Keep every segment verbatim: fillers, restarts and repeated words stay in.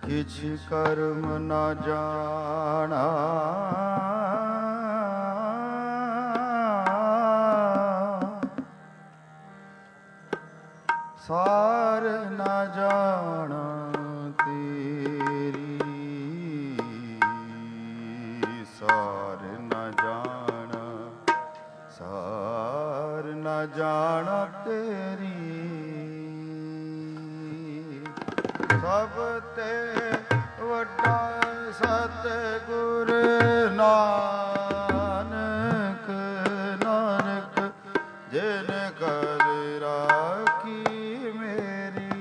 किछ कर्म न जाना सार न जाना तेरी, सार न जाना, सार न जाना तेरी। सब ते वड्डा सतगुर नानक, नानक जिन कर राखी मेरी,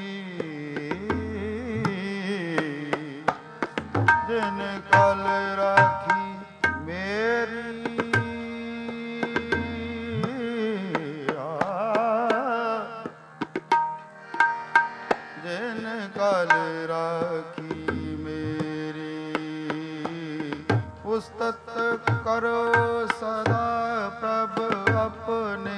जिन कल राखी मेरी। जिन कल राखी मेरी, उस्तत करो सदा प्रभ अपने।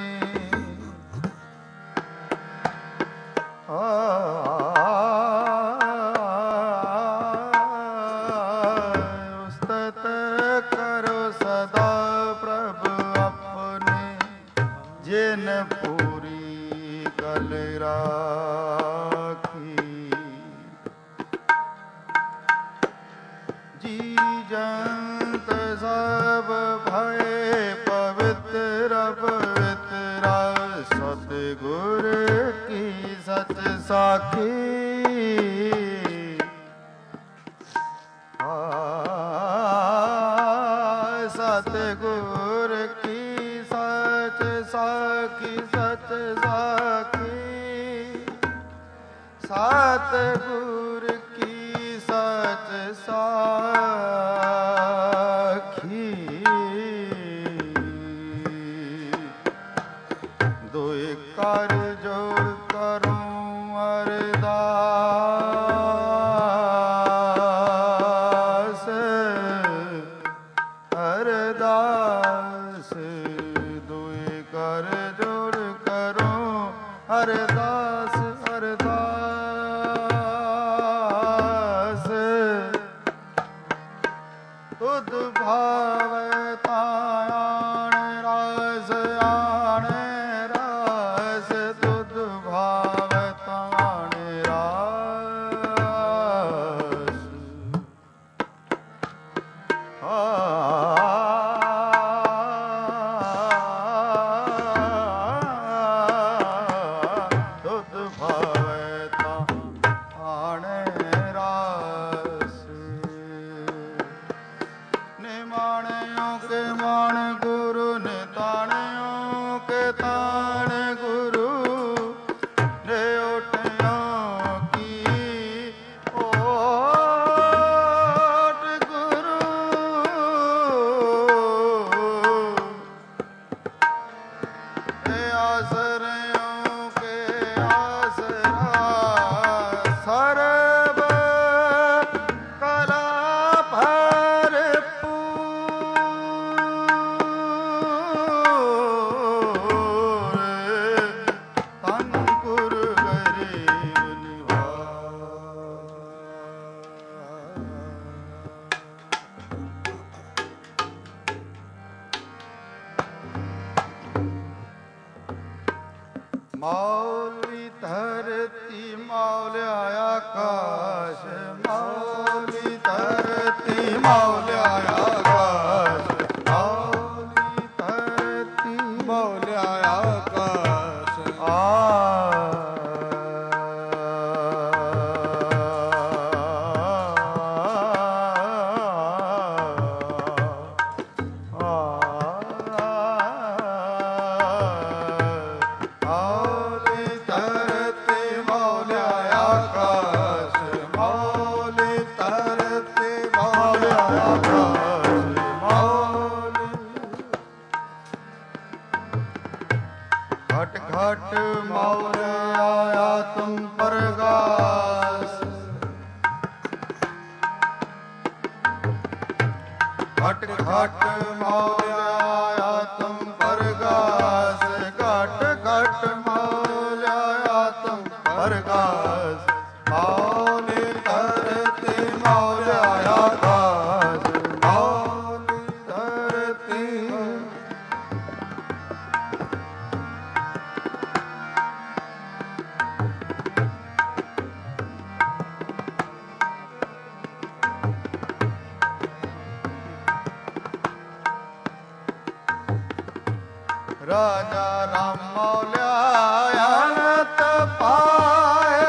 उस्तत करो सदा प्रभ अपने, जिन पूरी कल राखी। जी जंत सब भय पवित्र पवित्र, सतगुर की सच साखी। सतगुर की सच साखी, सच साखी। सतगुर की सच साखी। दुई कर जोड़ करूं अरदास, अरदास। दुई कर जोड़ करूं अरदास, अरदास। तुध भावै ताण रास, आण रास। तुध भावै ताण रास। आ तुध भावै ताण रास। निमाणियों के मान गुरु, निताणियों के ताण गुरु। नियोटियों की ओट गुरु। आसरियों के आसरा, सर्व कला भरपूर। तन गुर गरीब निवास। मौली धरती मौल्या आकाश, मौली धरती मौल्या आकाश। मौली धरती मौल्या आकाश। आ मौली धरती मौल्या आकाश, मौली धरती मौल्या आकाश। मौली घट घट मौल्या आया तुम प्रकाश। घट घट मौल्या आया तुम प्रकाश। घट घट मौल्या आया तुम प्रकाश। मौली धरती ਰਾਜਾ ਰਾਮ ਮੌਲਿਆ ਅਨੰਤ ਪਾਏ।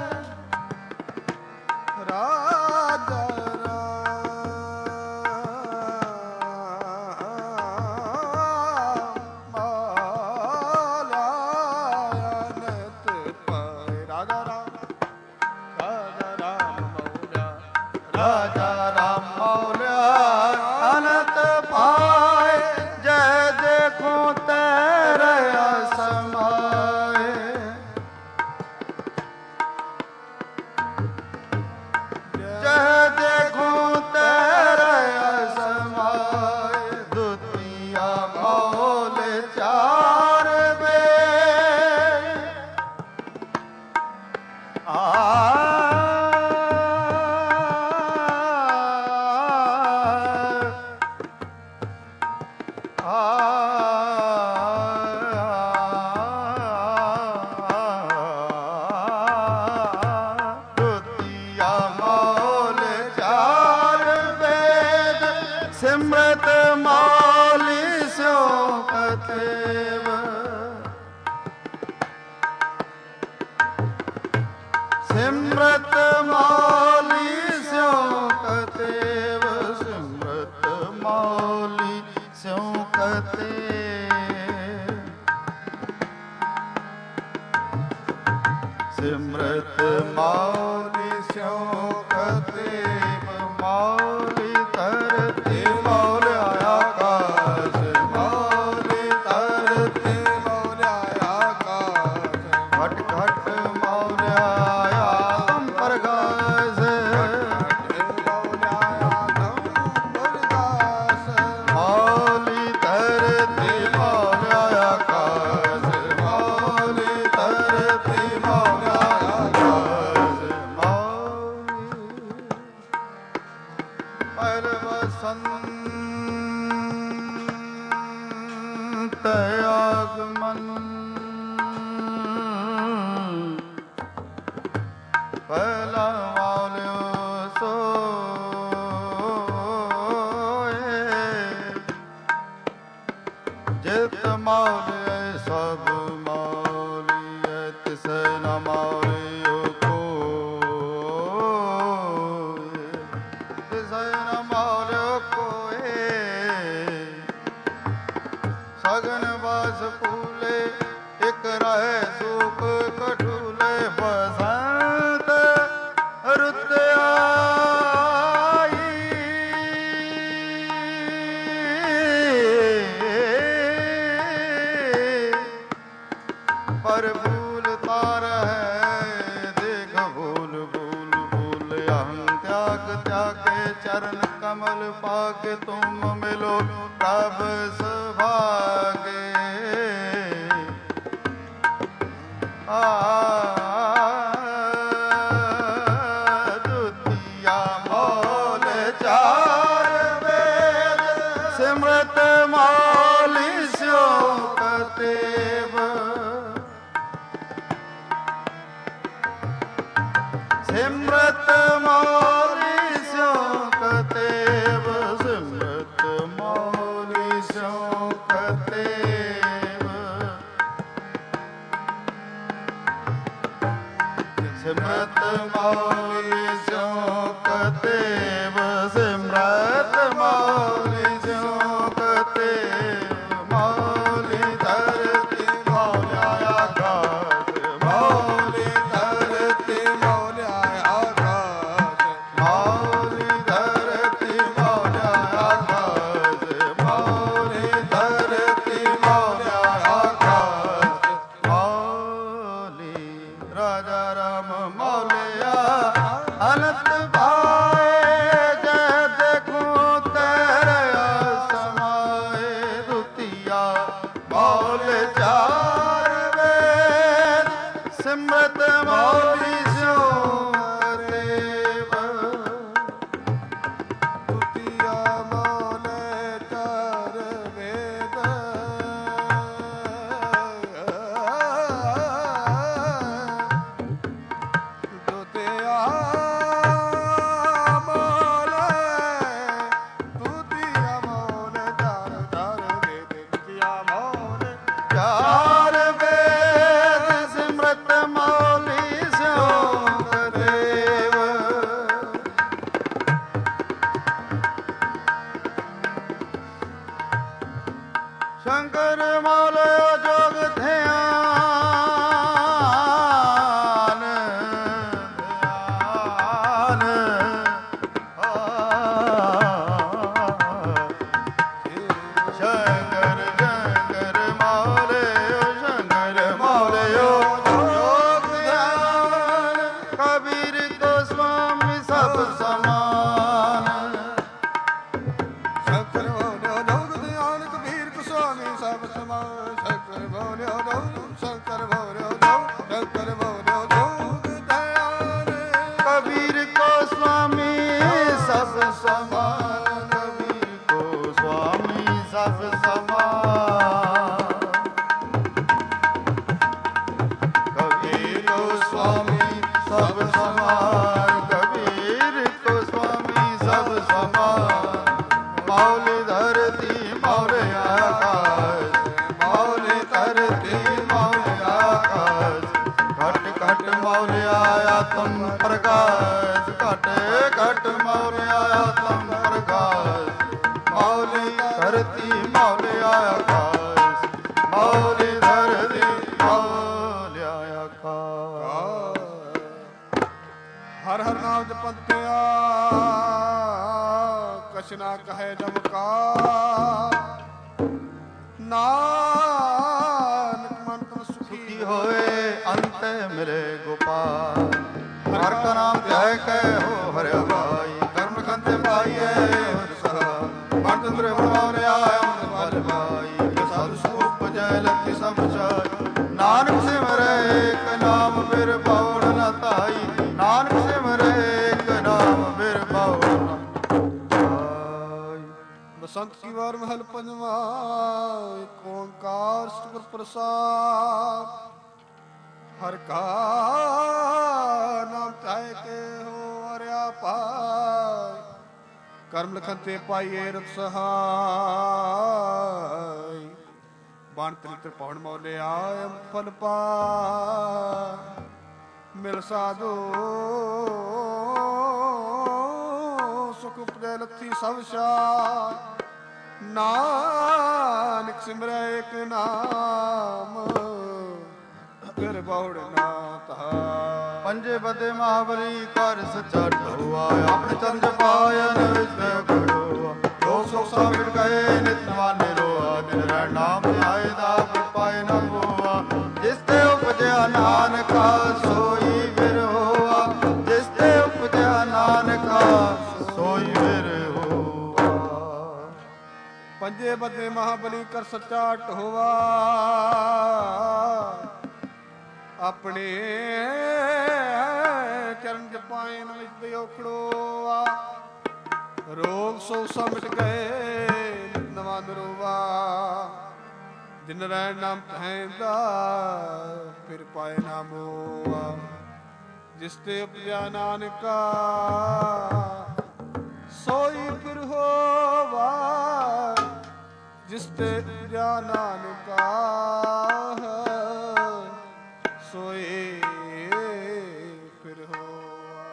ਰਾਜਾ ਰਾਜਾ ਰਾਮ ਮੌਲਿਆ ਅਨੰਤ ਪਾਏ। ਜੈ ਦੇਖੋ ਤੇਰੇ ਸਮਾਏ। ਜੈ ਦੇਖੋ ਤੇਰੇ ਸਮਾਏ। ਦੁਤੀਆ ਮੌਲ ਚਾਰ ਵੇ ਆ ਸਿਮਰਤ ਮੌਲੀ ਸਿਉ ਕਤੇਵ। ਸਿਮਰਤ ਮੌਲੀ ਸਿਉ ਕਤੇਵ। ਸਿਮਰਤ ਮੌਲੀ ਸਿਉ ਕਤੇਵ। ਸਿਮਰਤ ਮੌਲੀ ਸਿਉ ਕਤੇਵ। ਮੌਲੀ ਧਰਤੀ ਮੌਲਿਆ ਆਕਾਸ਼। ਮੌਲੀ ਧਰਤੀ ਮੌਲਿਆ ਆਕਾਸ਼। ਘਟ ਘਟ ਮੌਲਿਆ ਆਤਮ ਪ੍ਰਗਾਸ। ਮੌਲੀ ਧਰਤੀ ਮੌਲਿਆ ਆਕਾਸ਼। ਮੌਲੀ ਧਰਤੀ ਮੌਲਿਆ ਆਕਾਸ਼। ਮੌਲੀ ਪਰ ਵਸੰਤ ਆਗਮਨ। ਪਹਿਲਾ ਮੌਲਿਓ ਸੋਏ। ਜਿਤ ਮੌਲਿਐ ਸਭ ਮੌਲੀਐ ਤਿਸੈ ਨ ਮੌਲਿਓ ਕੋਇ। ਤਿਸੈ ਨ ਮੌਲਿਓ ਕੋਇ। ਸਗਨ ਬਸ ਫੂਲੇ ਇਕ ਰਹਿ ਸੂਖ ਕਠੂਲੇ। ਬਸੰਤ ਰੁੱਤ ਆਈ। ਪਰ ਫੂਲ ਤਾਰ ਹੈ ਦੇਖ ਭੂਲ ਭੂਲ ਭੂਲ। ਅਹੰ त्याग त्यागे चरण कमल पाके तुम मिलो प्रभ सुभागे। आ दुतिया मौल चार वेद। सिमरत मौली स्यो कतेव। सिमरत मौली स्यो कतेव। सिमरत मौली स्यो कतेव। सिमरत मौली स्यो कतेव। सिमरत मौली स्यो कतेव। मौली धरती मौलिया आकाश। मौली धरती मौलिया आकाश। मौली धरती मौलिया आकाश। मौली धरती मौलिया आकाश। मौली राजा राम मौलिया अनंत पाए। जय देखो तेरे समाए। दुतिया मौल चार वेद। सिमरत मौली स्यो कतेव। दुतिया मौल चार वेद। दुतिया मौल दुतिया मौल चार चार वेद। दुतिया मौल कर बोलो जोग दयाल कबीर को स्वामी सब समान, कबीर को स्वामी सब समान, कबीर को स्वामी सब समान, कबीर को स्वामी सब समान। मौली धरती मौल आकाश, मौली धरती मौल आकाश, घट घट मौल आया तुम प्रकाश, घट घट मौल आया तुम प्रकाश। मौली धरती मौल आकाश, मौली धरती मौल आकाश। हर हर नाम जपंतिया कछ ना कहे जमका नानक मन तम सुखी होए अंत मिले गोपाल। हर का नाम ध्याय के हो हरे भाई, कर्म कंते पाइए चंद्र बनवाने आय अमृत भाई। साधु स्वरूप जय लखी सब चाय, नानक सिमरे एक नाम बिर पौड़ न ताई, नानक सिमरे एक नाम बिर पौड़ न ताई। बसंत की वार महल पंजवा एक ओंकार सतगुर प्रसाद। हर का नाम चाहे के हो हरिया पाय, कर्म लखन ते पाइए रत सहाय। बाण त्रित्र पौड़ मौले आय फल पाय, मिल साधो सुख उपजय लथी सब शाय। नानक सिमरै एक नाम फिर बहुड़ ना तहाय। पंजे बदे महाबली कर सचट हुआ, अपने चंद्र पायन विष्णु खड़ोआ। लोक सुख सामिट गए नित माने रोआ, दिन रैन नाम ध्याए दाप पाए न होआ। जिसते उपजया नानका सोई बिर होआ, जिसते उपजया नानका सोई बिर होआ। पंजे बदे महाबली कर सचाट होवा, अपने चरण जपायन विच बियोखड़ोआ। रोग सो समट गए नित नवा नरोवा, दिन रैन नाम तहैंदा फिर पाए ना मोआ। जिसते उपजा नानका सोई फिर होवा, जिसते उपजा नानका सोए फिर होवा।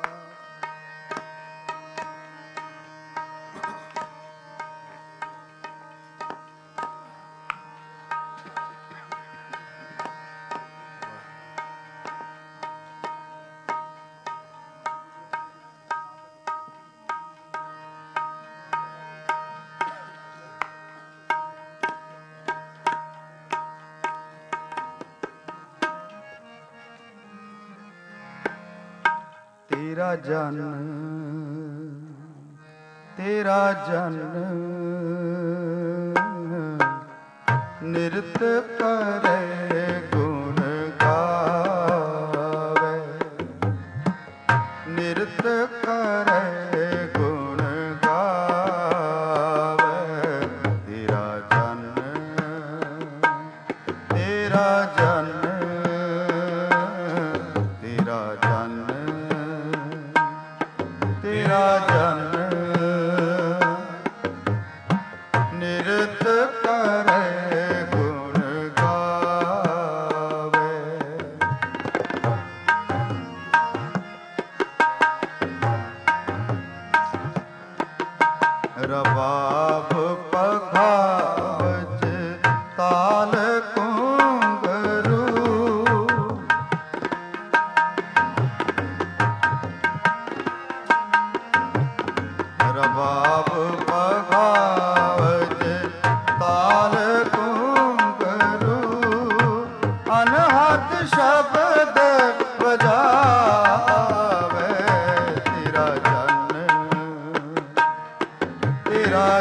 तेरा जन तेरा जन निरत करे गुण गावे, निरत करे गुण गावे। तेरा जन तेरा जन तेरा जन तेरा जन निरत करे गुण गावे। रबाब पखावज ताल कुंगरू, रबाब पखावज ताल कुंगरू। अनहद शब्द बजावे। तेरा जन तेरा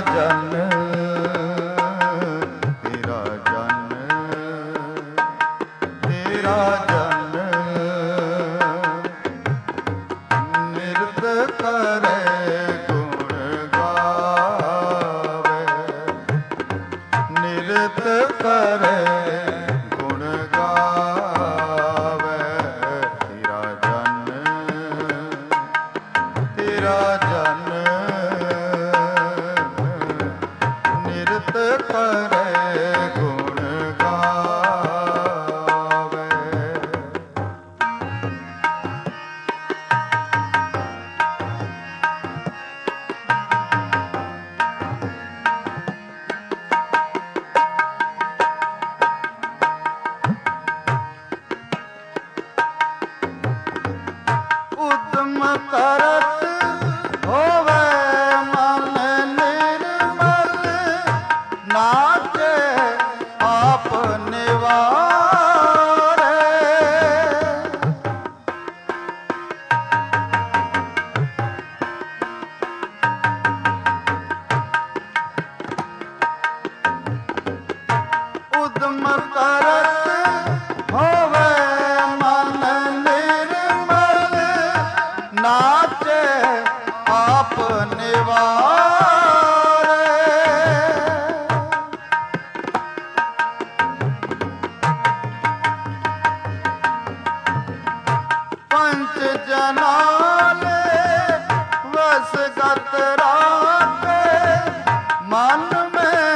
ਕਰਤ ਹੋਵੇ ਮਨ ਨਿਰਮਲ, ਨਾਚੇ ਆਪ ਨਿਵਾਰੇ। ਉਦਮ ਕਰਤ ਹੋਵੇ ਮਨ ਨਿਰਮਲ, ਨਾਚੇ ਆਪ ਨਿਵਾਰੇ। ਪੰਚ ਜਨਾਲੇ ਵਸਗਤ ਰਾਖੇ, ਮਨ ਮੈਂ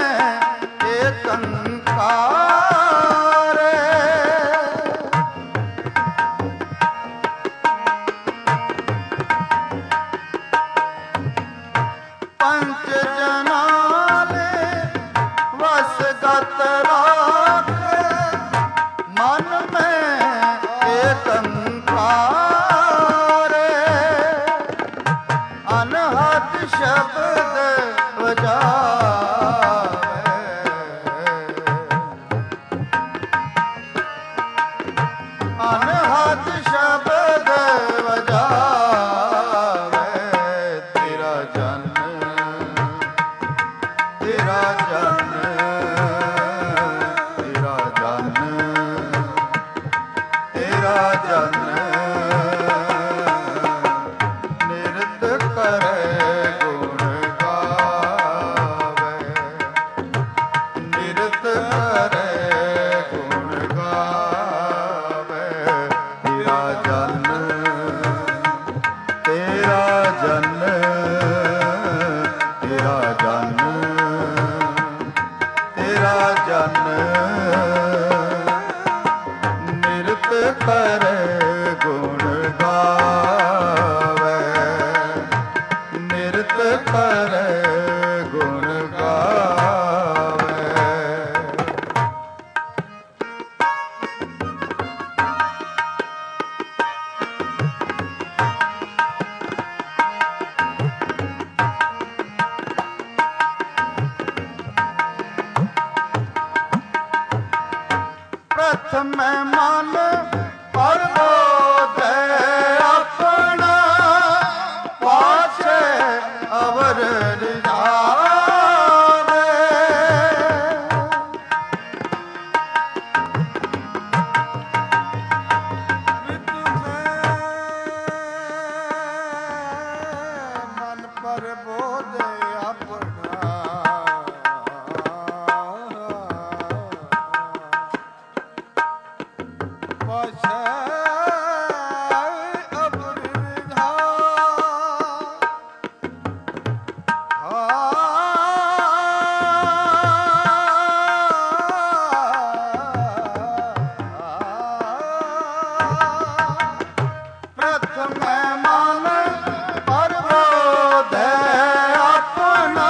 ਏਕੰਕਾਰੇ। ਪੰਚ ਜਨਾਲੇ ਵਸਗਤ ਰਾਖੇ, ਮਨ ਮੈਂ ਏਕੰਕਾਰੇ। ਅਨਹਦ ਸ਼ਬਦ ਵਜਾਵੇ, ਅਨਹਦ ਸ਼ਬਦ ਵਜਾਵੇ। ਤੇਰਾ ਜਨ ਤੇਰਾ ਜਨ ਤੇਰਾ ਜਨ ਤੇਰਾ ਜਨ ਨਿਰਤ ਕਰੇ ਗੁਣ ਗਾਵੇ, ਨਿਰਤ ਕਰੇ ਗੁਣ ਗਾਵੇ। ਤੇਰਾ ਜਨ ਤੇਰਾ ਜਨ ਤੇਰਾ ਜਨ ਤੇਰਾ ਜਨ ਨਿਰਤ ਕਰੇ ਗੁਣ ਗਾਵੇ, ਨਿਰਤ ਕਰੇ ਗੁਣ ਗਾਵੇ। ਪ੍ਰਥਮ ਮਨ ਪਰਬੋਧੈ ਆਪਣਾ, ਪਾਛੈ ਅਵਰ ਰਿਝਾਵੇ। ਮਨ ਪਰਬੋਧ ਆਪਣਾ, ਪਾਛੈ ਅਵਰ ਪ੍ਰਥਮ ਮਨ ਪਰਬੋਧੈ ਆਪਣਾ,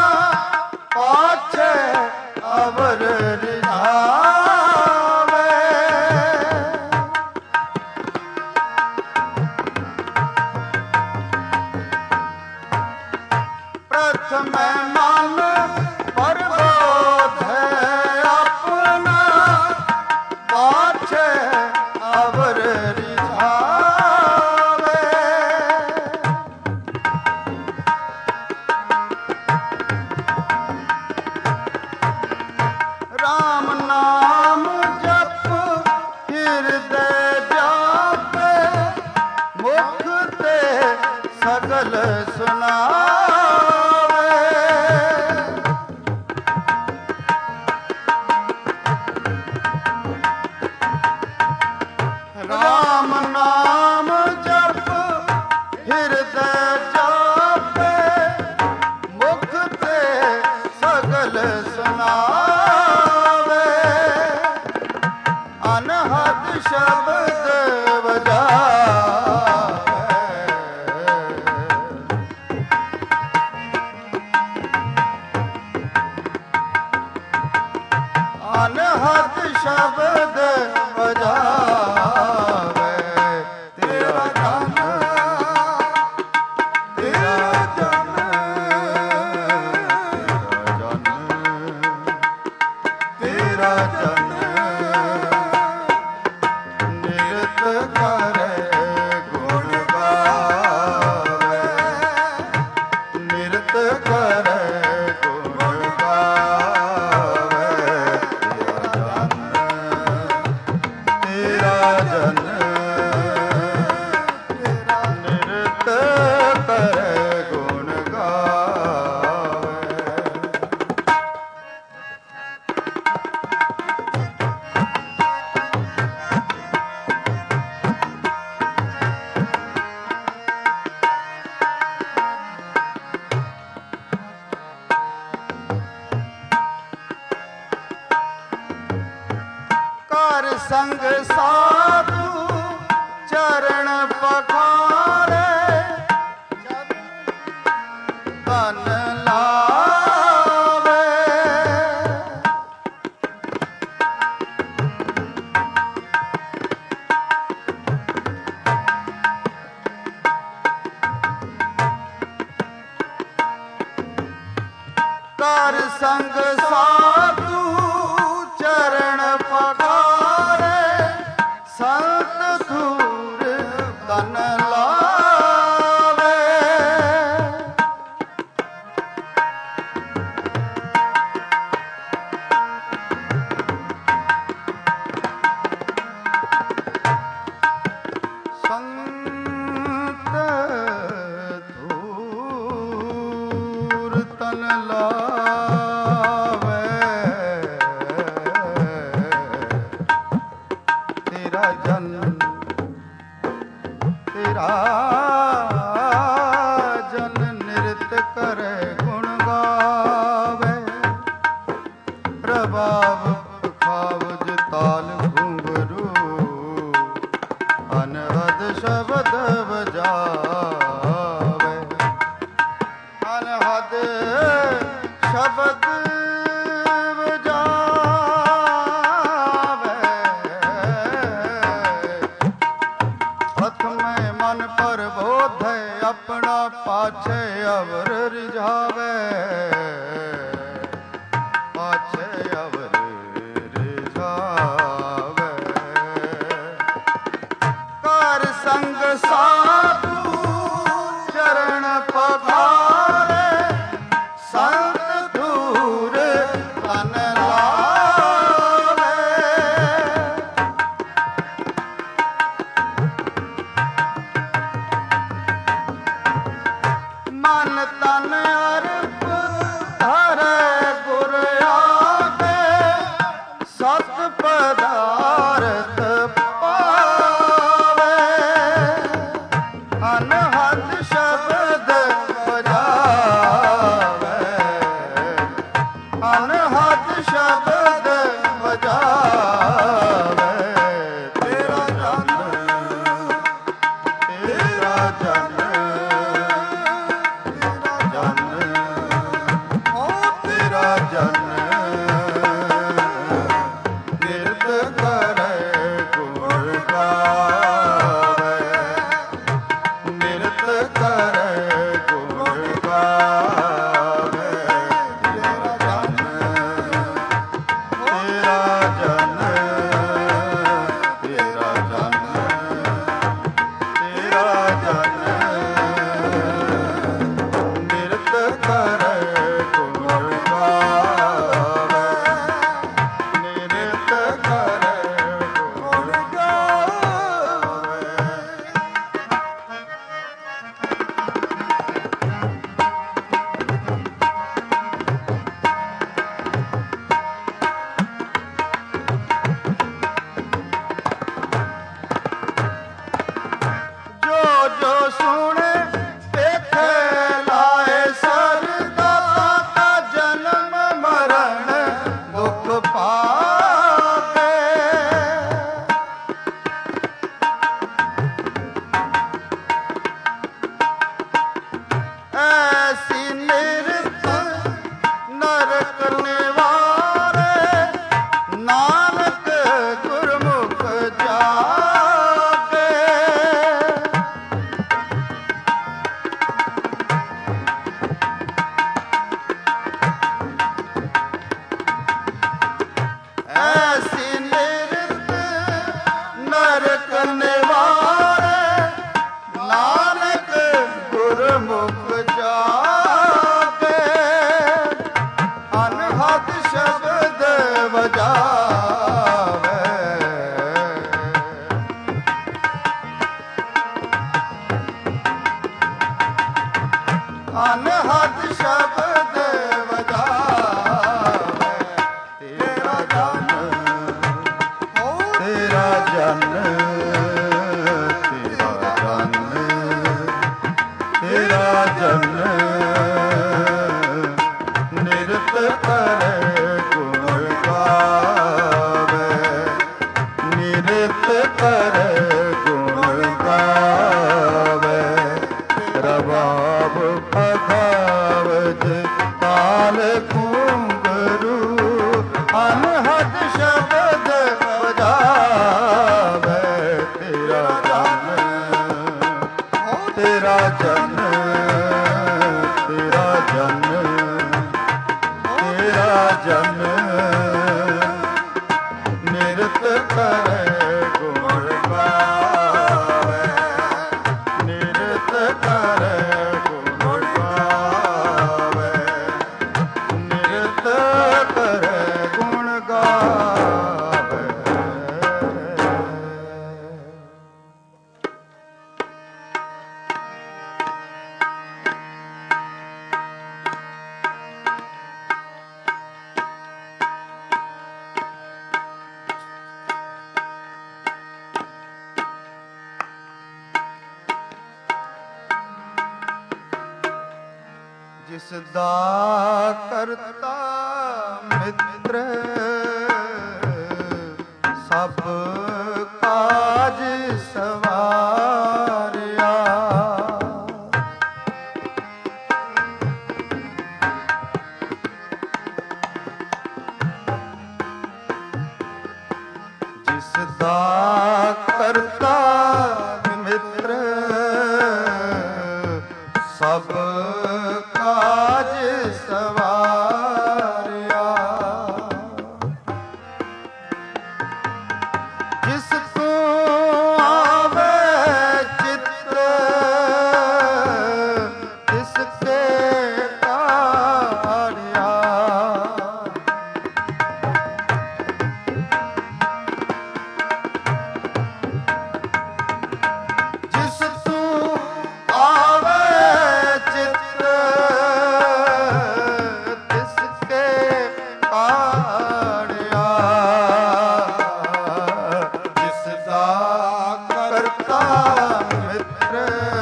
ਪਾਛੈ ਅਵਰ ਰਿਝਾਵੇ। ਪ੍ਰਥਮ ਮਨ ਪਰਬੋਧੈ ਆਪਣਾ, ਪਾਛੈ ਅਵਰ ਰਿਝਾਵੇ। ਰਾਮ ਨਾਮ ਜਪ ਹਿਰਦੈ ਜਾਪੇ, ਮੁਖ ਤੇ ਸਗਲ ਸੁਨਾਵੇ। ਰਾਮ ਨਾਮ ਜਪ ਹਿਰਦੈ ਜਾਪੇ, ਮੁਖ ਤੇ ਸਗਲ ਸੁਨਾਵੇ। ਅਨਹਦ ਸ਼ਬਦ ਵਜਾਵੇ, ਸੰਗ ਸਾਧੂ ਚਰਨ ਪਖਾਰੇ ਤਨ ਲਾਵੇ। ਕਰ ਸੰਗ ਸਾਧੂ ਚਰਨ ਪਖਾਰੇ ਸੰਤ ਧੂਰ ਤਨ ਲਾਵੇ। ਸੰਤ ਧੂਰ ਤਨ ਲਾਵੇ। ਤੇਰਾ ਜਨ ਤੇਰਾ ਜਨ ਨਿਰਤ ਕਰੇ ਗੁਣ ਗਾਵੇ। ਰਬਾਬ ਖਾਵਜ ਤਾਲ ਘੁੰਗਰੂ ਅਨਹਦ ਸ਼ਬਦ ਵਜਾਵੇ। ਅਨਹਦ ਸ਼ਬਦ ਵਜਾਵੇ। ਪ੍ਰਥਮੇ ਮਨ ਪਰਬੋਧੈ ਆਪਣਾ ਪਾਛੇ ਅਵਰ ਰਿਝਾਵੇ। ਪਾਛੇ ਅਵਰ ਰਿਝਾਵੇ। ਕਰ ਸੰਗ ਸਾਧੂ ਚਰਨ ਪਖਾਰੇ ਸੰਤ ਧੂਰ ਤਨ ਲਾਵੇ। ਮਨ ਤਨ ਅਰਪ ਧਰੇ ਗੁਰ ਆਗੇ ਸਤ ਪਦਾਰਥ ਪਾਵੇ। ਅਨਹਦ ਸ਼ਬਦ ਵਜਾਵੇ। ਅਨਹਦ ਸ਼ਬਦ ਵਜਾਵੇ। ਤੇਰਾ ਜਨ ਤੇਰਾ ਜਨ ਤੇਰਾ ਜਨ ਨਿਰਤ ਕਰੇ ਗੁਣ ਗਾਵੇ। ਨਿਰਤ ਕਰੇ ਗੁਣ ਗਾਵੇ। ਤੇਰਾ ਜਨ ਤੇਰਾ ਜਨ ਤੇਰਾ ਜਨ ਤੇਰਾ ਜਨ ਨਿਰਤ ਕਰੇ ਗੁਣ ਗਾਵੇ। ਨਿਰਤ ਕਰੇ ਗੁਣ ਗਾਵੇ। ਜੋ ਜੋ ਸੁਣੇ ਵੇਖੇ ਲਾਏ ਸਰਦਾ ਤਾ ਜਨਮ ਮਰਨ ਦੁਖ ਪਾਵੇ। ਐਸੀ ਨਿਰਤ ਨਰਕ ਨਿਵਾਰੇ ਨਾਨਕ ਗੁਰਮੁਖ ਜਾਗੇ। ਐਸੀ ਨਿਰਤ ਨਰਕ ਨਿਵਾਰੇ ਨਾਨਕ ਗੁਰਮੁਖ ਜਾਗੇ। ਅਨਹਦ ਸ਼ਬਦ ਵਜਾਵੇ। ਅਨਹਦ ਸ਼ਬਦ ਵਜਾਵੇ। ਤੇਰਾ ਜਨ ਤੇਰਾ ਜਨ ਤੇਰਾ ਜਨ ਤੇਰਾ ਜਨ ਨਿਰਤ ਕਰੇ ਗੁਣ ਗਾਵੇ। ਨਿਰਤ ਤੇਰਾ ਜਨ ਤੇਰਾ ਜਨ ਤੇਰਾ ਜਨ ਨਿਰਤ ਕਰੇ ਗੁਣ ਗਾਵੇ ਨਿਰਤ ਕਰੇ ਗੁਣ ਗਾਵੇ ਨਿਰਤ ਕਰੇ ਗੁਣ ਗਾਵੇ। ਜਿਸ ਦਾ ਕਰਤਾ ਮਿੱਤਰ ਸਭ ਕਾਜ ਸਵਾਰਿਆ ਜਿਸ ਦਾ ਕਰਤਾ ਮਿੱਤਰ ਸਭ ਕਾਜ ਸਵਾਰਿਆ ਜਿਸ ਤੋਂ ਆਵੇ ਚਿੱਤ ਤਿਸ ਕੇ ਤਾੜਿਆ ਜਿਸ ਤੋਂ ਆਵੇ ਚਿੱਤ ਤਿਸ ਕੇ ਤਾੜਿਆ ਜਿਸ ਦਾ ਕਰਤਾ ਮਿੱਤਰ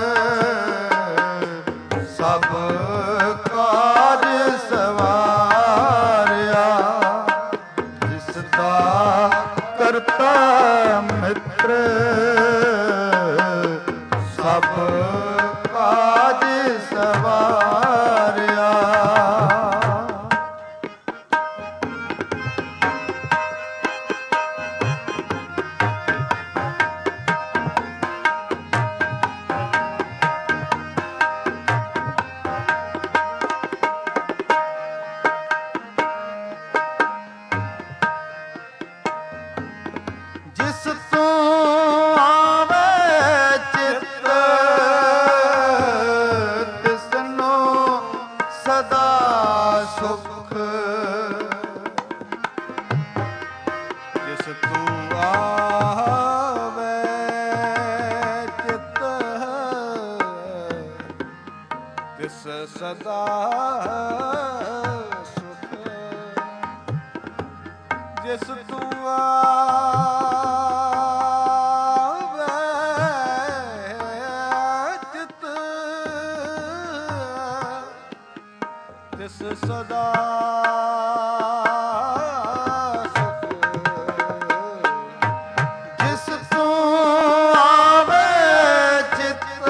ਸਭ ਕਾਜ ਸਵਾਰਿਆ ਜਿਸ ਦਾ ਕਰਤਾ ਮਿੱਤਰ ਸਭ ਕਾਜ ਸਵਾਰਿਆ। ਜਿਸ ਤੋਂ ਆਵੇ ਚਿੱਤ ਤਿਸਨੂੰ ਸਦਾ ਸੁਖ ਜਿਸ ਤੂੰ ਆਵੇ ਚਿੱਤ ਤਿਸ ਸਦਾ ਸੁਖ ਜਿਸ ਤੂੰ ਆਵੇ ਚਿੱਤ ਤਿਸ ਸਦਾ ਜਿਸ ਤੋਂ ਆਵੇ ਚਿੱਤ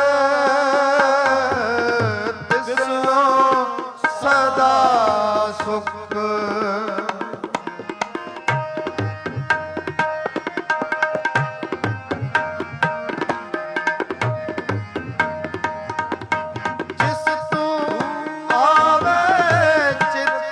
ਤਿਸਨੂੰ ਸਦਾ ਸੁਖ ਜਿਸ ਤੋਂ ਆਵੇ ਚਿੱਤ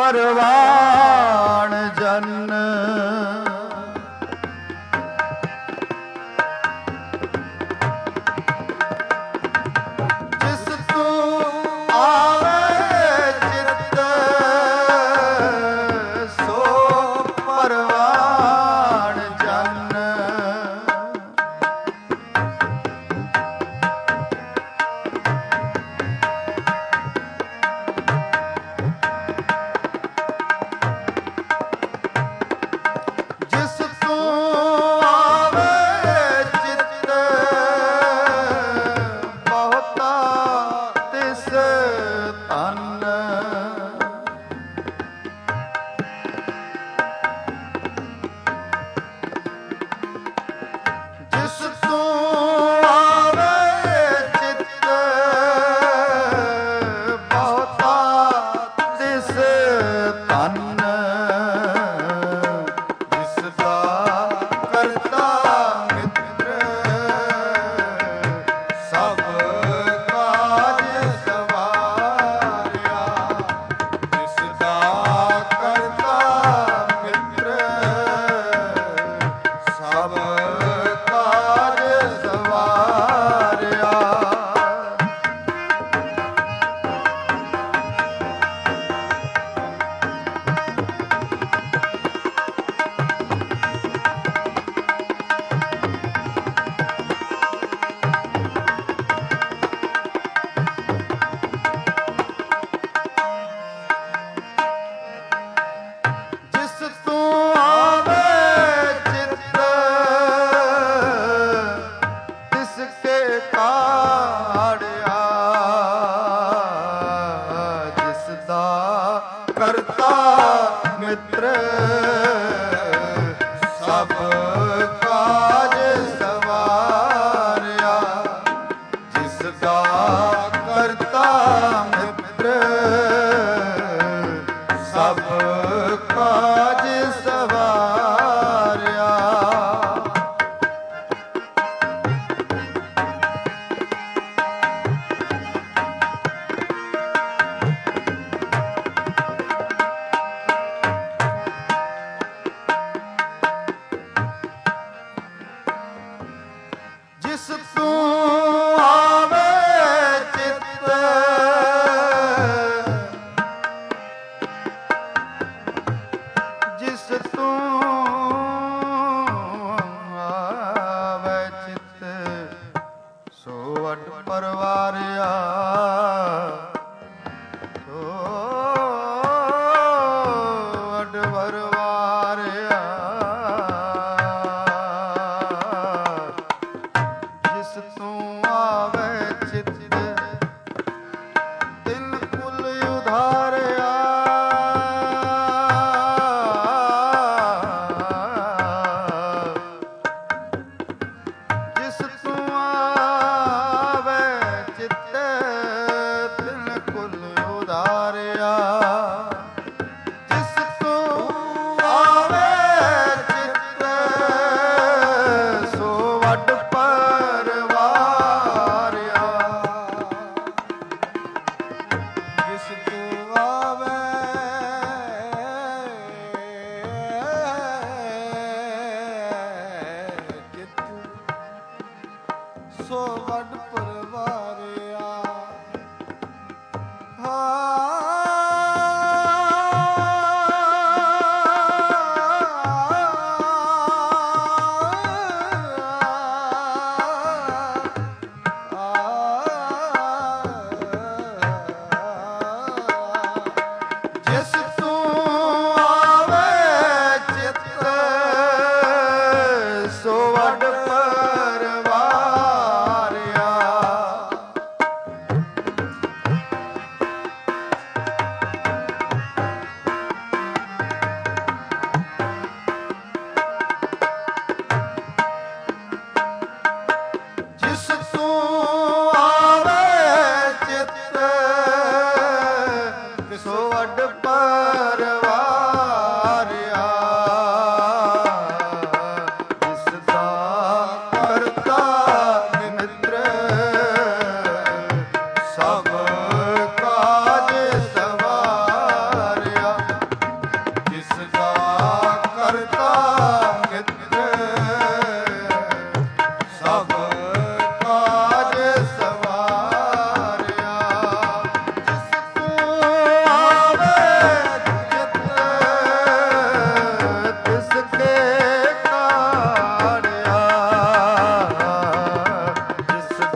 ਪਰਵਾਣ ਜਨ ਜਿਸ ਤੂੰ ਆਵੇ ਚਿੱਤ ਸੋ ਪਰਵਾਣ ਜਨ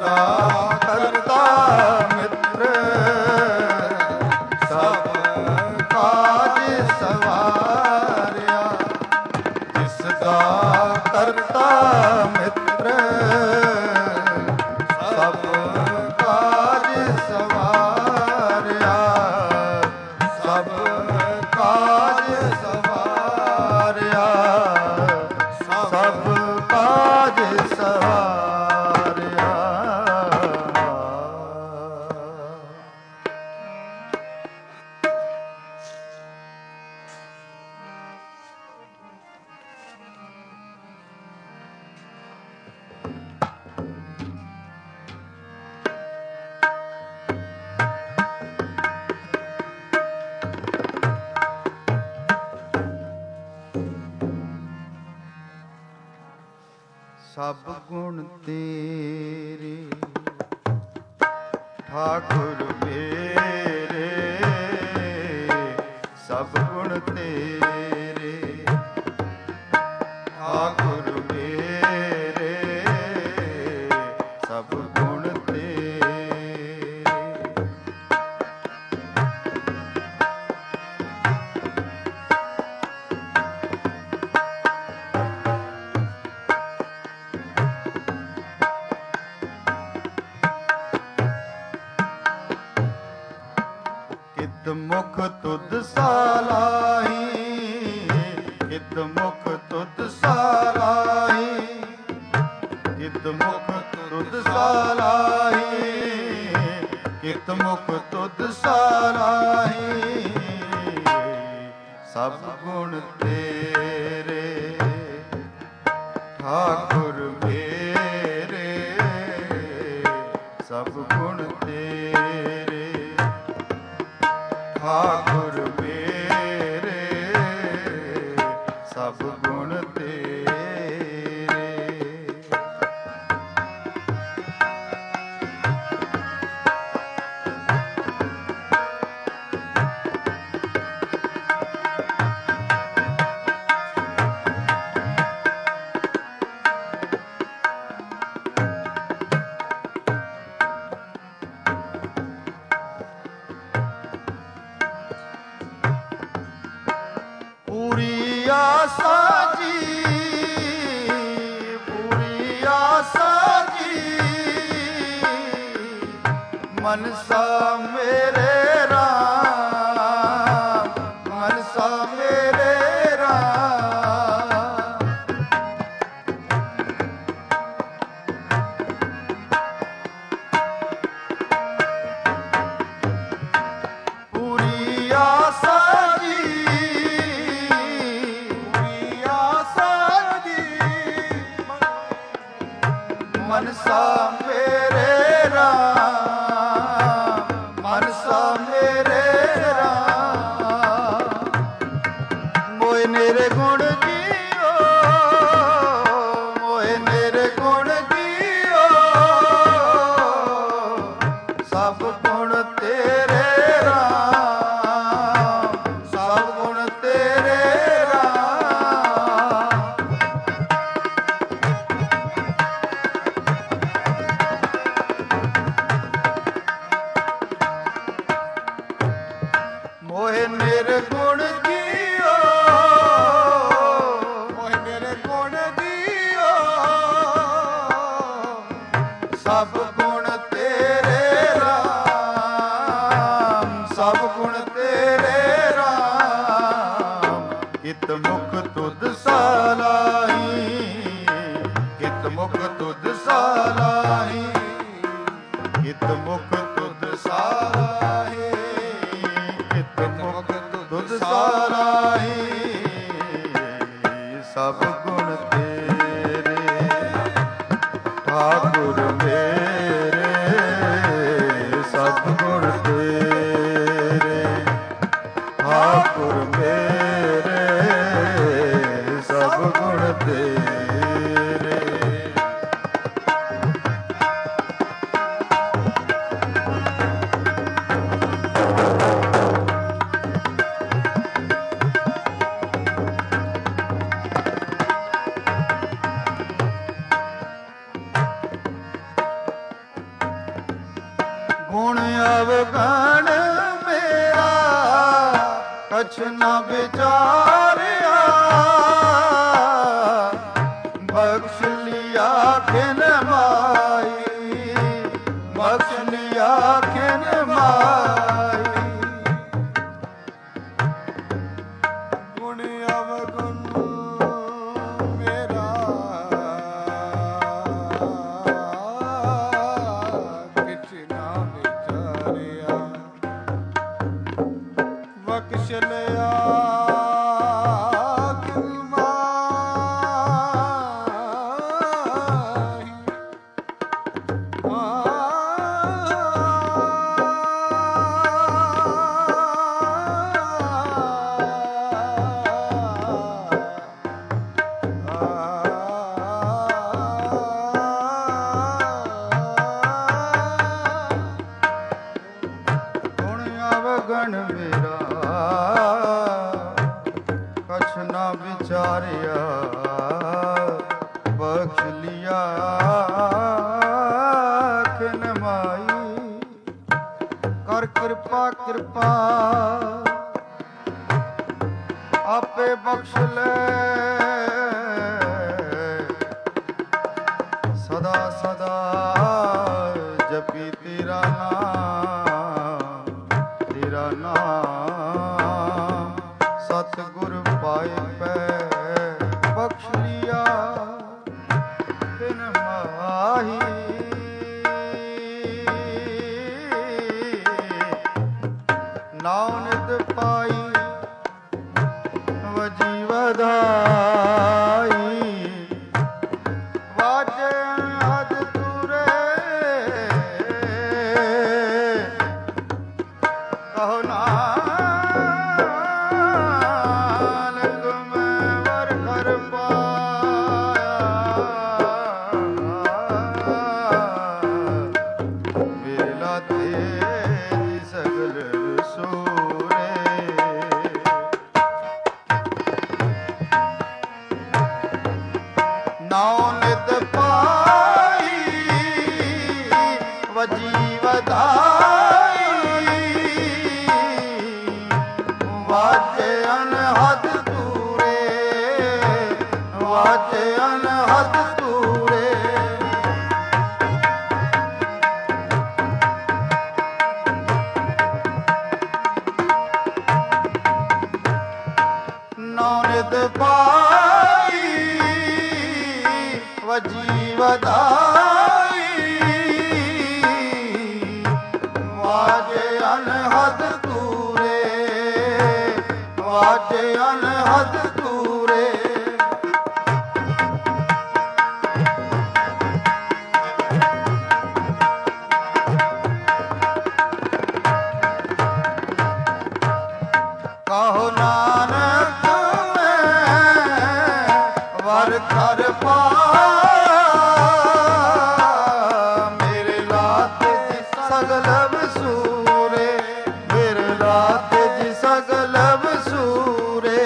ਸਦਾ ਕਰਤਾ ਮਿੱਤਰ ਸਭ ਕਾਜ ਸਵਾਰਿਆ। ਜਿਸ ਦਾ ਕਰਤਾ ਮਿੱਤਰ ਸਭ ਕਾਜ ਸਵਾਰਿਆ। ਸਭ ਕਾਜ ਸਵਾਰਿਆ। ਸਭ ਕਾਜ ਸਵਾਰਿਆ। ਸਭ ਗੁਣ ਤੇਰੇ ਠਾਕੁਰ ਮੇਰੇ। ਸਭ ਗੁਣ ਤੇਰੇ ਠਾਕੁਰ ਮੇਰੇ। ਸਭ ਗੁਣ ਤੇਰੇ। ਕਿਤ ਮੁਖ ਤੁਧ ਸਾਲਾਹੀ। ਕਿਤ ਮੁਖ ਤੁਧ ਸਾਲਾਹੀ। ਕਿਤ ਮੁਖ ਤੁਧ ਸਾਲਾਹੀ। ਕਿਤ ਮੁਖ ਤੁਧ ਸਾਲਾਹੀ। ਸਭ ਗੁਣ ਤੇਰੇ ਠਾਕੁਰ ਮੇਰੇ। ਸਭ ਗੁਣ ਤੇਰੇ ਠਾਕੁਰ ਮੇਰੇ। ਸਭ ਗੁਣ ਤੇਰੇ। ਪੂਰੀ ਆਸਾ ਜੀ। ਪੂਰੀ ਆਸਾ ਜੀ। ਮਨਸਾ ਮੇਰੇ ਰਾਮ। ਮਨਸਾ ਮੇਰੇ ਰਾਮ। ਪੂਰੀ ਆਸਾ ਜੀ। ਮਨਸਾ ਮੇਰੇ ਰਾਮ। ਮਨਸਾ ਮੇਰੇ ਰਾਮ। ਮੋਏ ਮੇਰੇ ਗੁਣ ਜੀਓ। ਮੋਏ ਮੇਰੇ ਗੁਣ ਜੀਓ। ਸਭ ਗੁਣ ਤੇਰੇ ਰਾਮ। ਸਭ ਗੁਣ ਤੇਰੇ ਰਾਮ। ਮੋਹਿ ਨਿਰਗੁਣ ਜੀਓ। ਮੋਹਿ ਨਿਰਗੁਣ ਜੀਓ। ਸਭ ਗੁਣ ਤੇਰੇ ਰਾਮ। ਸਭ ਗੁਣ ਤੇਰੇ ਰਾਮ। ਕਿਤ ਮੁਖ ਤੁਧ ਸਾਲਾਹੀ। ਕਿਤ ਮੁਖ ਤੁਧ ਸਾਲਾਹੀ। ਕਿਤ ਮੁਖ ਤੁਧ ਸਾਲਾਹੀ। ਕਿਤ ਮੁਖ ਤੁਧ ਸਾਲਾਹੀ। ਸਭ ਗੁਣ ਤੇਰੇ ਠਾਕੁਰ ਮੇਰੇ। ਸਭ ਗੁਣ ਤੇਰੇ ਠਾਕੁਰ ਮੇਰੇ। ਸਭ ਗੁਣ ਤੇਰੇ। ਗੁਣ ਅਵਗਣ ਮੇਰਾ ਕਛ ਨਾ ਵਿਚਾਰਿਆ, ਬਖਸ਼ ਲਿਆ ਖਿਨ ਮਾਈ, ਬਖਸ਼ ਲਿਆ ਖਿਨ ਮਾਈ। ਗੁਣ ਅਵਗੁਣ ਮੇਰਾ ਕਿਛ ਨਾ ਵਿਚਾਰਿਆ, ਬਖਸ਼ ਲਿਆ ਖਿਨ ਮਾਈ। ਗੁਣ ਅਵਗਣ ਮੇਰਾ ਕਛ ਨਾ ਵਿਚਾਰਿਆ, ਬਖਸ਼ ਲਿਆ ਖਿਨ ਮਾਈ। ਕਰ ਕਿਰਪਾ ਕਿਰਪਾ ਆਪੇ ਬਖਸ਼ ਲੈ, ਸਦਾ ਸਦਾ ਜਪੀ ਤੇਰਾ ਨਾਮ, ਤੇਰਾ ਨਾਮ ਸਤਿਗੁਰ ਪਾਏ ਪੈ ਬਖਸ਼ ਲਿਆ ਖਿਨ ਮਾਹੀ। ਨਾਉ ਨਿਤ ਪਾਈ ਵਜੀ ਵਧਾਈ, ਵਾਜੇ ਹਦ ਤੁਰੇ ਕਹੋ ਨਾਨਕ ਮੈਂ ਵਰ ਘਰ ਪਾਇਆ, ਮੇਰੇ ਲਾਤੇ ਦੀ ਸਗਲ ਸੂਰੇ। ਨਾਉ ਨਿਤ ਪਾਈ ਵਜੀ ਵਧਾਈ, ਵਾਜੇ ਅਨਹਦ ਤੂਰੇ, ਵਾਜੇ ਅਨਹਦ ਤੂਰੇ। ਨਾਉ ਨਿਤ ਪਾਈ ਵਜੀ ਵਧਾਈ, ਵਾਜੇ ਅਨਹਦ ਤੂਰੇ, ਵਾਜੇ ਅਨਹਦ ਤੂਰੇ। ਕਹੋ ਨਾਨਕ ਮੈਂ ਵਰ ਘਰ ਪਾਇਆ, ਮੇਰੇ ਲਾਤੇ ਜੀ ਸਗਲ ਵਸੂਰੇ, ਮੇਰੇ ਲਾਤੇ ਜੀ ਸਗਲ ਵਸੂਰੇ।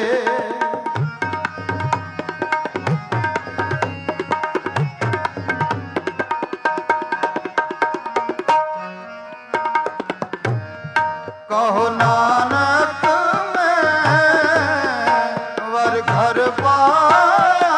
ਕਹੋ ਨਾਨਕ ਮੈਂ ਵਰ ਘਰ ਪਾਇਆ,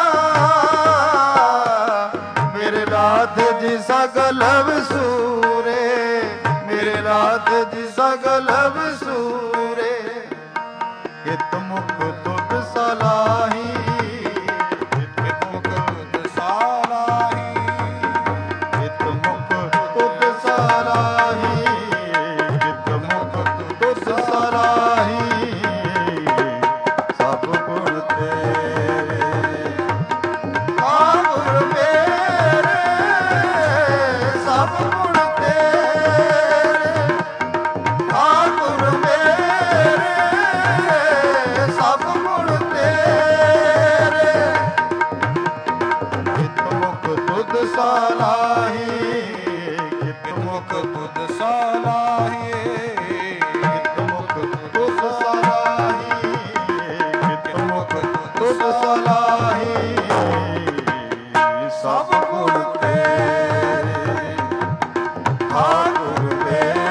ਮੇਰੇ ਰਾਧੇ ਜੀ ਸਗਲ ਵਸੂਰੇ, ਮੇਰੇ ਰਾਧੇ ਜੀ ਸਗਲ ਵਸੂਰੇ। ਕਿਤ ਮੁਖ ਤੁਧ ਸਲਾਹੀ, ਕਿਤ ਮੁਖ ਤੁਧ ਸਲਾਹੀ, ਕਿਤ ਮੁਖ ਤੁਧ ਸਲਾਹੀ, ਕਿਤ ਮੁਖ ਤੁਧ ਸਲਾਹੀ। ਸਭ ਗੁਣ ਤੇਰੇ ਗੁਰ ਮੇਰੇ, ਸਭ ਗੁਣ ਤੇਰੇ ਗੁਰ ਮੇਰੇ, ਸਭ ਗੁਣ ਤੇਰੇ। ਕਿਤ ਮੁਖ ਤੁਧ ਸਲਾਹੀ, ਕਿਤ ਮੁਖ ਤੁਧ ਸਲਾਹੀ, ਕਿਤ ਮੁਖ ਤੁਧ ਸਲਾਹੀ, ਕਿਤ ਮੁਖ ਤੁਧ ਸਲਾਹੀ। ਸਭ ਗੁਣ ਤੇਰੇ ਗੁਰ ਮੇਰੇ,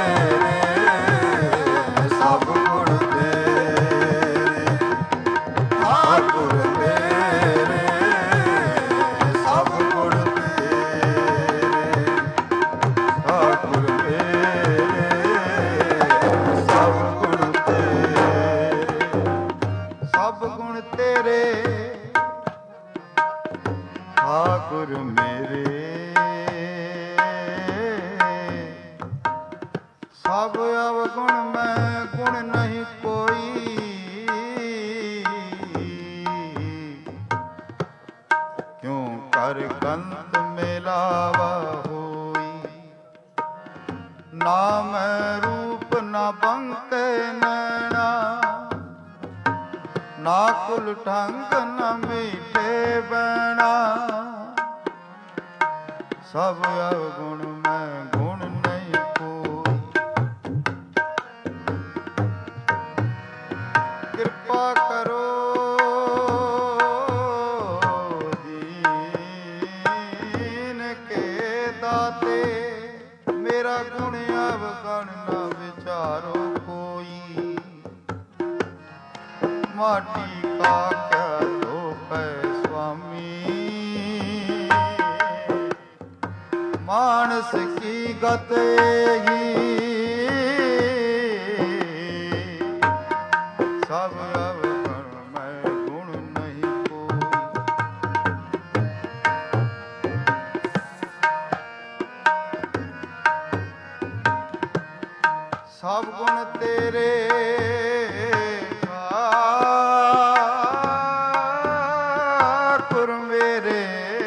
ਸਭ ਅਵਗੁਣ ਮੈਂ ਗੁਣ ਨਹੀਂ ਕੋਈ, ਕਿਉਂ ਕਰ ਕੰਤ ਮਿਲਾਵਾ ਹੋਈ। ਨਾ ਮੈਂ ਰੂਪ ਨਾ ਬੰਕੇ ਨੈਣਾ, ਨਾ ਕੁਲ ਢੰਗ ਨਾ ਮੀਠੇ ਬੈਣਾ। ਸਭ ਅਵਗੁਣ ਮੈਂ ਗੁਣ ਨਹੀਂ ਕੋਈ, ਕਿਰਪਾ ਕਰੋ ਦੀਨ ਕੇ ਦਾਤੇ। ਮੇਰਾ ਗੁਣ ਅਵਗੁਣ ਨਾ ਵਿਚਾਰੋ ਕੋਈ, ਮਾਟੀ ਕਾ ਕਿਆ ਧੋਖੈ ਸੁਆਮੀ। ਮਾਨਸ ਕੀ ਗਤ ਹੀ ਸਭ ਅਵਗੁਣ ਮੈਂ ਗੁਣ ਨਹੀਂ ਕੋਈ। ਸਭ ਗੁਣ ਤੇਰੇ ਠਾਕੁਰ ਮੇਰੇ,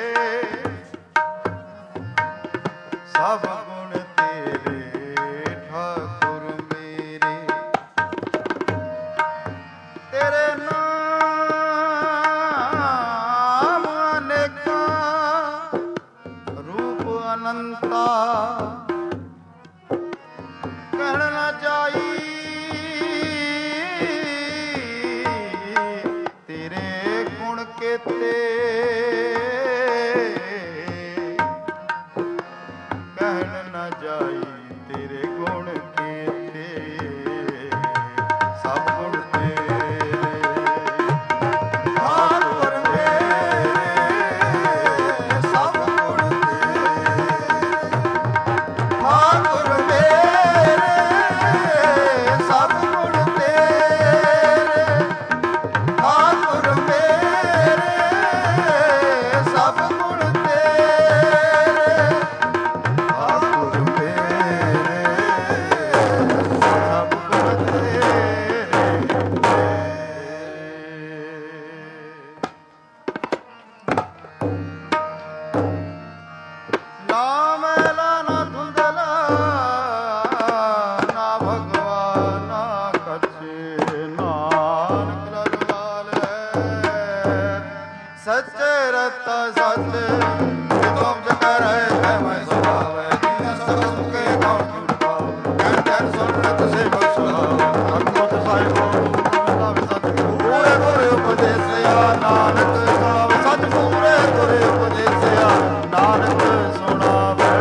ਸਭ ਗੁਣ ਤੇਰੇ ਠਾਕੁਰ ਮੇਰੇ। ਤੇਰੇ ਨਾਮ ਅਨੇਕਾਂ ਰੂਪ ਅਨੰਤਾ, ਕਹਿਣ ਨਾ ਜਾਈ। ਤੇਰੇ ਗੁਣ ਕੇਤੇ ਕਹਿਣ ਨਾ ਜਾਈ। ਤੇਰੇ ਗੁਣ ਕੇਤੇ ਸਭ ਗੁਣ ਤੇਰੇ ਠਾਕੁਰ ਮੇਰੇ। ਸਭ ਗੁਣ ਤੇਰੇ ਠਾਕੁਰ ਮੇਰੇ। ਸਭ ਗੁਣ ਤੇਰੇ ਠਾਕੁਰ ਮੇਰੇ। ਸਭ ਗੁਣ ਤੇਰੇ ਠਾਕੁਰ ਮੇਰੇ। ਸਭ ਗੁਣ ਤੇਰੇ। ਨਾ ਮੈਲਾ ਨਾ ਧੁੰਦਲਾ, ਨਾ ਭਗਵਾਨ ਨਾ ਕੱਛੇ। ਨਾਨਕ ਲਲਵਾਲ ਸੱਚੇ ਰਤਾ ਸੱਚ। ਤੁਮ ਜਗ ਰਹੇ ਹੈ ਮੈਂ ਸੁਭਾਵੈ, ਦੀਨ ਸਭ ਕੇ ਕੌਣ ਝੂਠ ਪਾਵੈ। ਕਹਿ ਕਹਿ ਸੁਣ ਤੁਸੇ ਬਖਸ਼ਾਵੈ, ਹਰਮਤ ਸਾਹਿਬੋ ਨਾਮ ਸਤ। ਪੂਰੇ ਪੂਰੇ ਉਪਦੇਸਿਆ ਨਾਨਕ ਸੁਣਾਵੈ, ਸੱਚ ਪੂਰੇ ਪੂਰੇ ਉਪਦੇਸਿਆ ਨਾਨਕ ਸੁਣਾਵੈ।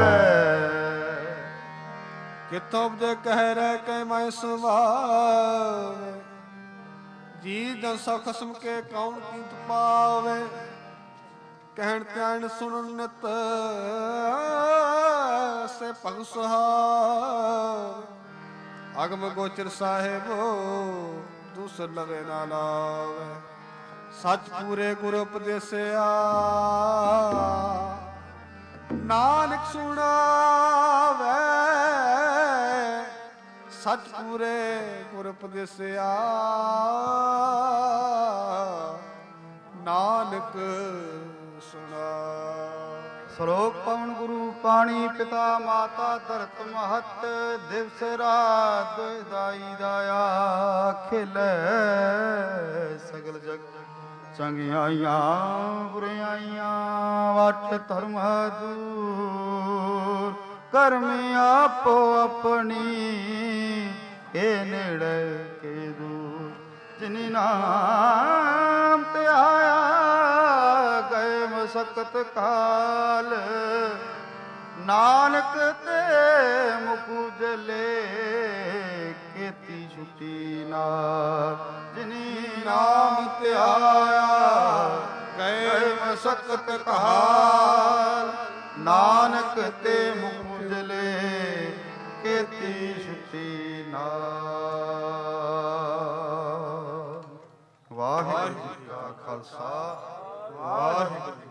ਕਿਤੋਂ ਦੇ ਕਹਿ ਰਹਿ ਕੈ ਮੈਂ ਸੁਭਾਵੈ, ਜੀ ਜਨ ਸਭ ਖਸਮ ਕੇ ਕੌਣ ਕੀਤ ਪਾਵੇ। ਕਹਿਣ ਧਿਆਨ ਸੁਣਨ ਨਿਤ ਸੇ ਭਗ ਸੁਹਾਵੈ। ਅਗਮ ਗੋਚਰ ਸਾਹਿਬੋ ਦੂਸਰ ਲਵੇ ਨਾ ਲਾਵੇ। ਸੱਚ ਪੂਰੇ ਗੁਰ ਉਪਦੇਸਿਆ ਨਾਨਕ ਸੁਣਾਵੇ। ਸੱਚ ਪੂਰੇ ਗੁਰ ਉਪਦੇਸਿਆ ਨਾਨਕ ਸੁਣਾ। ਸ਼ਲੋਕ ਪਵਨ ਗੁਰੂ ਪਾਣੀ ਪਿਤਾ ਮਾਤਾ ਧਰਤ ਮਹਤ। ਦਿਵਸ ਰਾਤ ਦਾਈ ਦਾਇਆ ਖਿਲੇ ਸਗਲ ਜਗ। ਚੰਗਿਆਈਆਂ ਬੁਰਿਆਈਆਂ ਵਟ ਧਰਮ ਦੂਰ। ਕਰਮ ਆਪੋ ਆਪਣੀ ਕੇ ਨੇੜੇ ਕੇ ਦੂਰ। ਜਿਨੀ ਨਾਮ ਤੇ ਆਇਆ ਗਏ ਮਸਕਤ ਕਾਲ। ਨਾਨਕ ਤੇ ਮੁਖ ਉਜਲੇ ਕੀਤੀ ਛੁੱਟੀ ਨਾਲ। ਜਿਨੀ ਨਾਮ ਤੇ ਆਇਆ ਗਏ ਮਸਕਤ ਕਾਲ। ਨਾਨਕ ਤੇ ਮੁਖ ਉਜਲੇ ਕੀਤੀ ਛੁੱਟੀ ਨਾਲ। ਵਾਹਿਗੁਰੂ ਜੀ ਕਾ ਖਾਲਸਾ, ਵਾਹਿਗੁਰੂ